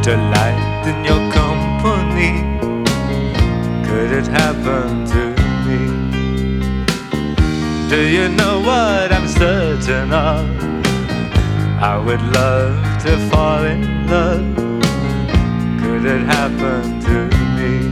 delight in your company. Could it happen to me? Do you know what I'm certain of? I would love to fall in love. Could it happen to me?